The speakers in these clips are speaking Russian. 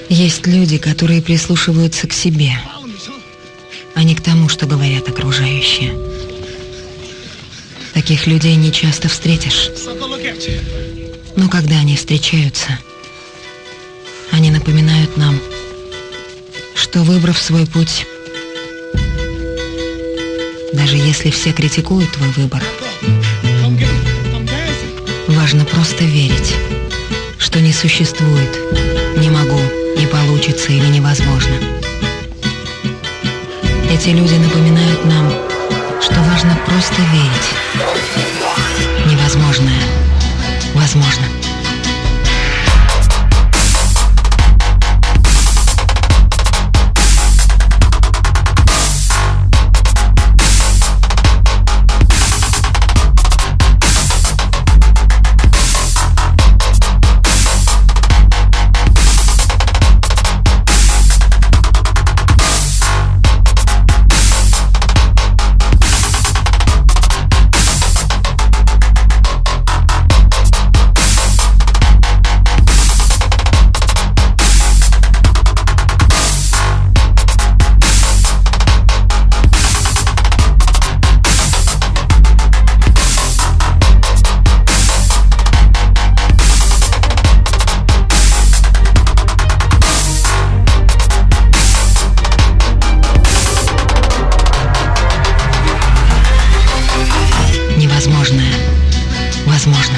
Есть люди, которые прислушиваются к себе, а не к тому, что говорят окружающие. Таких людей не часто встретишь. Но когда они встречаются, они напоминают нам, что, выбрав свой путь, даже если все критикуют твой выбор, важно просто верить, что не существует «не могу», «не получится» или «невозможно». Эти люди напоминают нам, что важно просто верить. Невозможное возможно. Невозможное возможно.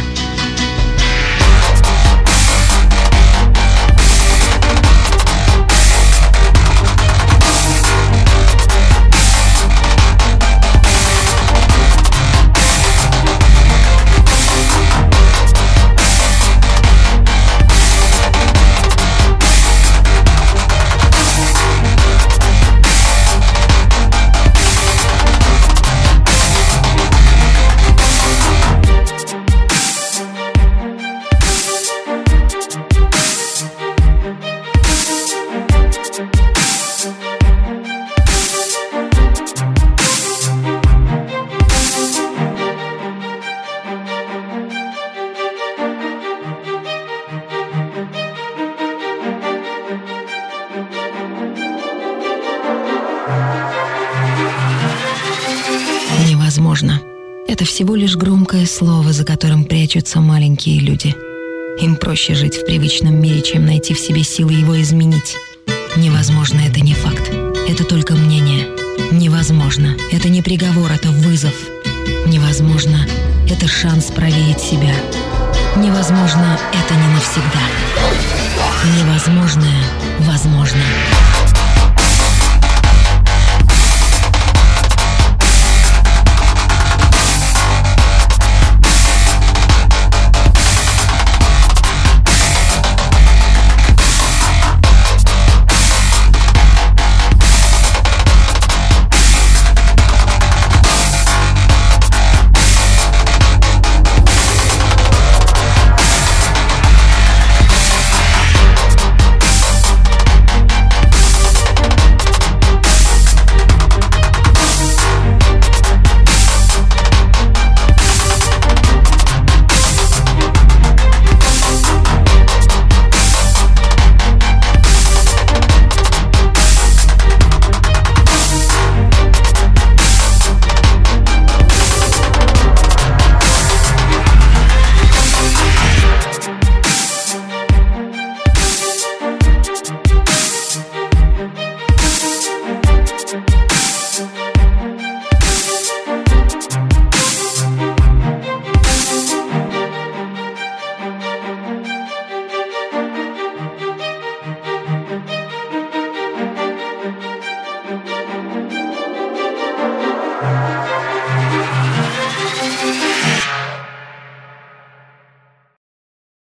Невозможно. Это всего лишь громкое слово, за которым прячутся маленькие люди. Им проще жить в привычном мире, чем найти в себе силы его изменить. Невозможно — это не факт. Это только мнение. Невозможно — это не приговор, это вызов. Невозможно — это шанс проверить себя. Невозможно — это не навсегда. Невозможное возможно.